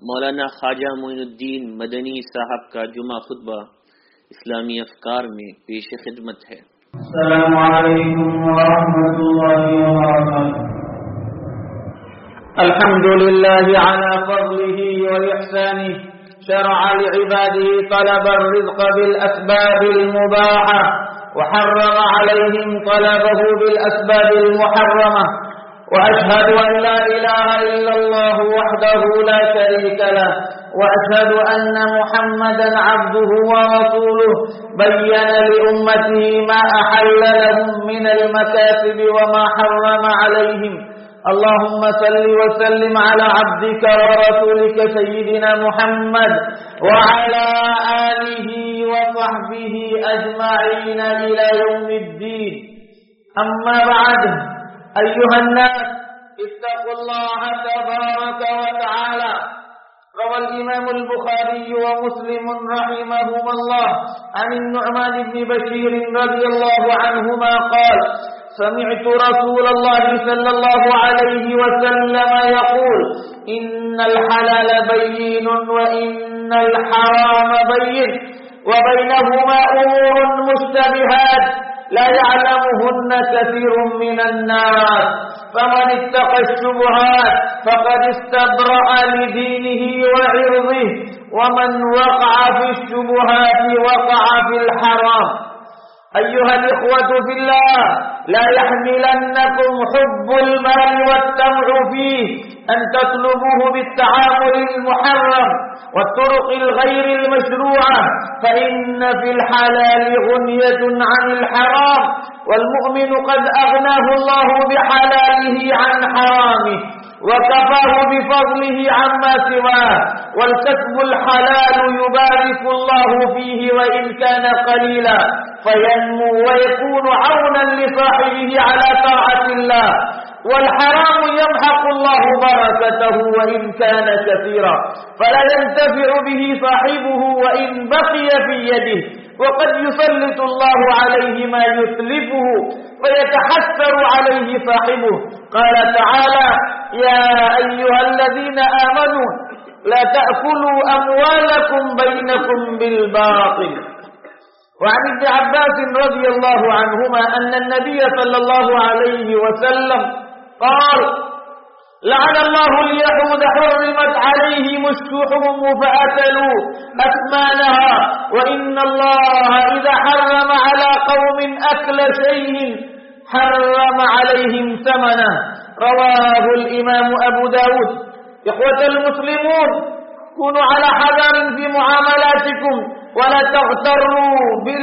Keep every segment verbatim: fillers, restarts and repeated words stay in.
मौलाना ख्वाजा मोइनुद्दीन मदनी साहब का जुमा खुतबा इस्लामी अफकार में पेश खिदमत है। अस्सलामु अलैकुम व रहमतुल्लाहि व बरकातुहू। अल्हम्दुलिल्लाहि अला फज़लिही व इहसानिही शरअ लिइबादिही तलब अर्रिज़्क़ बिल अस्बाबिल मुबाहा व हर्रम अलैहिम तलबहु बिल अस्बाबिल मुहर्रमah। وأشهد أن لا إله إلا الله وحده لا شريك له وأشهد أن محمدا عبده ورسوله بين لأمته ما أحل لهم من المكاسب وما حرم عليهم. اللهم صل وسلم على عبدك ورسولك سيدنا محمد وعلى آله وصحبه أجمعين إلى يوم الدين. أما بعد، أيها الناس اتقوا الله تبارك وتعالى. روى الإمام البخاري ومسلم رحمهما الله عن النعمان بن بشير رضي الله عنهما قال: سمعت رسول الله صلى الله عليه وسلم يقول: إن الحلال بين وإن الحرام بين وبينهما أمور مشتبهات لا يعلمهن كثير من الناس، فمن اتقى الشبهات فقد استبرأ لدينه وعرضه، ومن وقع في الشبهات وقع في الحرام. أيها الإخوة في الله، لا يحملنكم حب المال والطمع فيه أن تطلبوه بالتعامل المحرم والطرق الغير المشروعة، فإن في الحلال غنية عن الحرام، والمؤمن قد أغناه الله بحلاله عن حرامه وكفاه بفضله عما سواه. والكسب الحلال يبارك الله فيه وإن كان قليلا، فينمو ويكون عونا لصاحبه على طاعة الله، والحرام يمحق الله بركته وإن كان كثيرا، فلا ينتفع به صاحبه وإن بقي في يده، وقد يسلط الله عليه ما يتلفه فيتحسر عليه صاحبه. قال تعالى: يا أيها الذين آمنوا لا تأكلوا أموالكم بينكم بالباطل. وعن ابن عباس رضي الله عنهما أن النبي صلى الله عليه وسلم قال: لعن الله اليهود حرمت عليهم الشحوم فأكلوا أثمانها، وإن الله إذا حرم على قوم أكل شيء حرم عليهم ثمنه. رواه الإمام أبو داود. إخوة المسلمون، كونوا على حذر في معاملاتكم، ولا تغتروا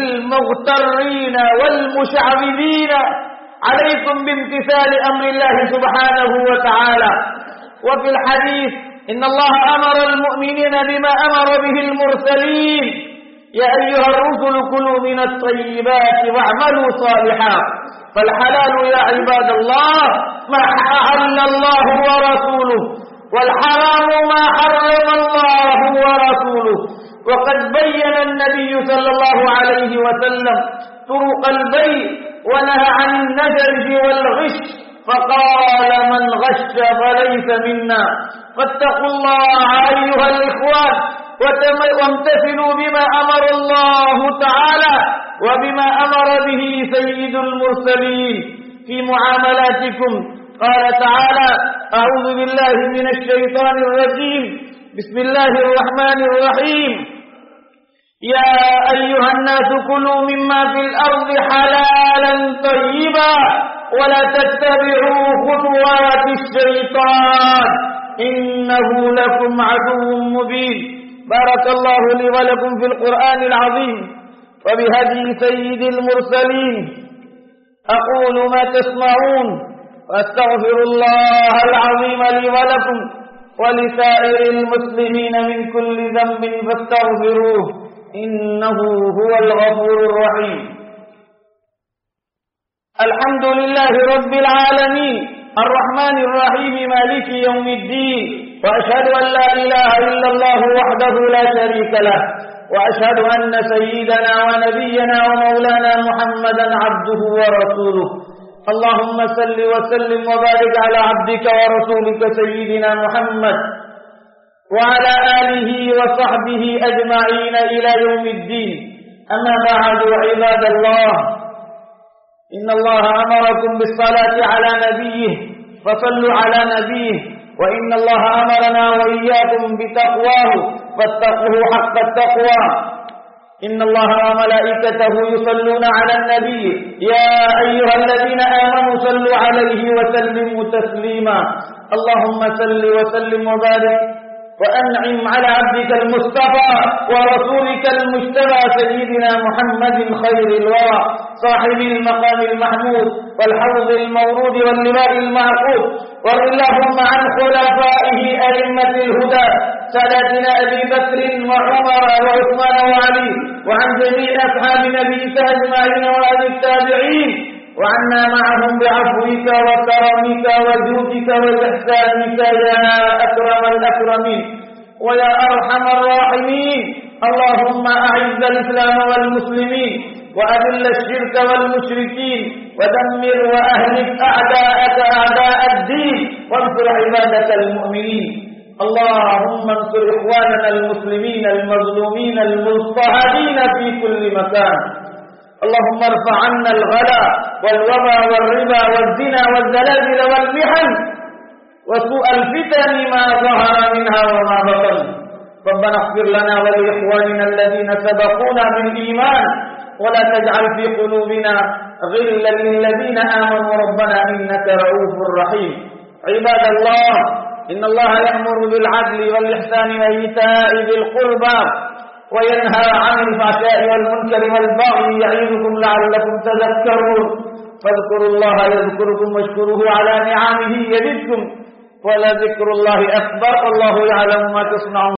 بالمغترين والمشعوذين. عليكم بامتثال أمر الله سبحانه وتعالى. وفي الحديث: إن الله أمر المؤمنين بما أمر به المرسلين: يا أيها الرسل كلوا من الطيبات واعملوا صالحا. فالحلال يا عباد الله ما أحل الله ورسوله، والحرام ما حرم الله ورسوله. وقد بين النبي صلى الله عليه وسلم طرق البيع ونهى عن النجش والغش، فقال: من غش فليس منا. فاتقوا الله أيها الإخوان، وامتثلوا بما أمر الله تعالى وبما أمر به سيد المرسلين في معاملاتكم. قال تعالى: أعوذ بالله من الشيطان الرجيم، بسم الله الرحمن الرحيم: يا أيها الناس كلوا مما في الأرض حلالا طيبا ولا تتبعوا خطوات الشيطان إنه لكم عدو مبين. بارك الله لي ولكم في القرآن العظيم وبهدي سيد المرسلين. أقول ما تسمعون، وأستغفر الله العظيم لي ولكم ولسائر المسلمين من كل ذنب فاستغفروه إنه هو الغفور الرحيم. الحمد لله رب العالمين الرحمن الرحيم مالك يوم الدين، وأشهد أن لا إله إلا الله وحده لا شريك له، وأشهد أن سيدنا ونبينا ومولانا محمدا عبده ورسوله. اللهم صل وسلم وبارك على عبدك ورسولك سيدنا محمد وعلى آله وصحبه أجمعين إلى يوم الدين. أما بعد عباد الله، إن الله أمركم بالصلاة على نبيه فصلوا على نبيه، وإن الله أمرنا وإياكم بتقواه فاتقوه حق التقوى. إن الله وملائكته يصلون على النبي يا أيها الذين آمنوا صلوا عليه وسلموا تسليما. اللهم صل وسلم وبارك وأنعم على عبدك المصطفى ورسولك المجتبى سيدنا محمد خير الورى صاحب المقام المحمود والحوض المورود واللواء المعقود. وارض اللهم عن خلفائه أئمة الهدى سادتنا أبي بكر وعمر وعثمان وعلي، وعن جميع أصحاب نبيك أجمعين وعن التابعين، وعنا معهم بعفوك وكرمك وجودك وإحسانك يا أكرم الأكرمين ويا أرحم الراحمين. اللهم أعز الإسلام والمسلمين وأذل الشرك والمشركين ودمر وأهلك أعداءك أعداء الدين وانصر عبادك المؤمنين. اللهم انصر إخواننا المسلمين المظلومين المضطهدين في كل مكان. اللهم ارفع عنا الغلا والوبا والربا والزنا والزلازل والمحن وسوء الفتن ما ظهر منها وما بطن. ربنا اغفر لنا ولإخواننا الذين سبقونا بالإيمان ولا تجعل في قلوبنا غلا للذين آمنوا ربنا إنك رؤوف رحيم. عباد الله، إن الله يأمر بالعدل والإحسان وإيتاء ذي القربى وينهى عن الفحشاء والمنكر والبغي يعظكم لعلكم تذكرون. فاذكروا الله يذكركم واشكروه على نعمه يزدكم ولذكر الله أكبر. الله يعلم ما تصنعون.